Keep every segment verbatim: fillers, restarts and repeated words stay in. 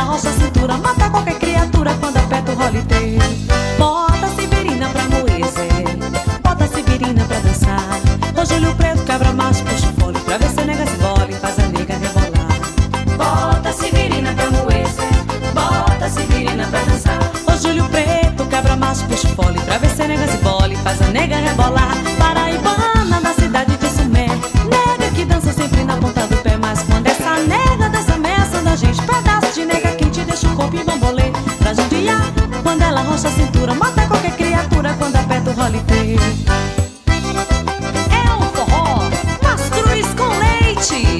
roça a cintura, mata qualquer criatura quando aperta o holiday. Bota a Severina pra moer, Zé, bota a Severina pra dançar. O Júlio Preto quebra macho, puxa o fole pra ver se a nega se bola e faz a nega rebolar. Bota a Severina pra moer, Zé, bota a Severina pra dançar. O Júlio Preto quebra macho, puxa o fole pra ver se a nega se bola e faz a nega rebolar. Paraibana da cidade de Sumé, nega que dança sempre na ponta do pé. Mas quando essa nega dança ameaça da gente, pedaço de nega quente deixa o corpo em bambolê. Pra judiar, quando ela roça a cintura, mata qualquer criatura quando aperta o holiday. É um forró Mastruz com leite.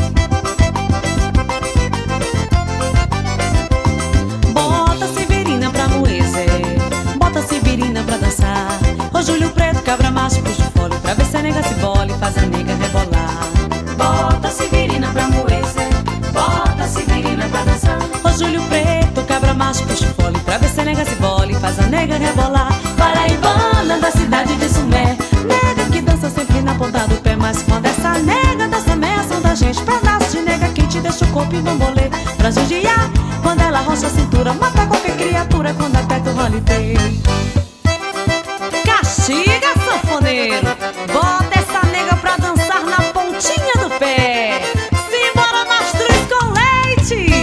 Bota a Severina pra moer, Zé, bota a Severina pra dançar. O Júlio Preto cabra macho, puxa o fole pra ver se a nega se bola e faz a nega rebolar. Bota a Severina pra moer, Zé, bota a Severina pra dançar. O Júlio Preto cabra macho, puxa o fole pra ver se a nega se bola e faz a nega rebolar. Paraibana da cidade de Sumé, nega que dança sempre na ponta do pé. Mas quando essa nega dança ameaça da gente, pedaço de nega quente deixa o corpo em bambolê. Pra judiar, quando ela roça a cintura, mata qualquer criatura quando aperta o holiday. Castiga, sanfoneiro, bota essa nega pra dançar na pontinha do pé. Simbora, Mastruz com leite.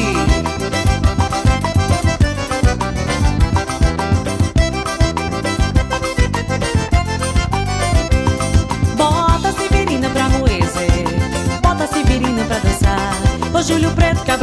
Bota a Severina pra moer, Zé, bota a Severina pra dançar. O Júlio Preto